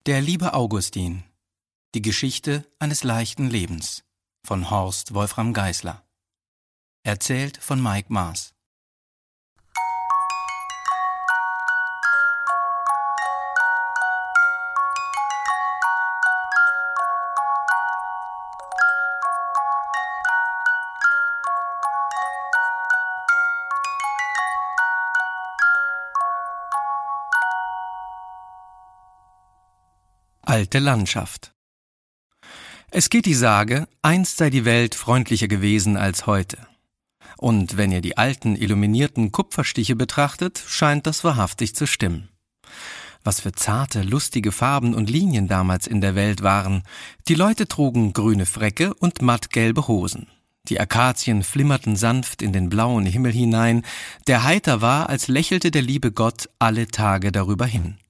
Der liebe Augustin. Die Geschichte eines leichten Lebens von Horst Wolfram Geisler. Erzählt von Mike Maas. Alte Landschaft. Es geht die Sage, einst sei die Welt freundlicher gewesen als heute. Und wenn ihr die alten illuminierten Kupferstiche betrachtet, scheint das wahrhaftig zu stimmen. Was für zarte, lustige Farben und Linien damals in der Welt waren. Die Leute trugen grüne Fräcke und mattgelbe Hosen. Die Akazien flimmerten sanft in den blauen Himmel hinein, der heiter war, als lächelte der liebe Gott alle Tage darüber hin.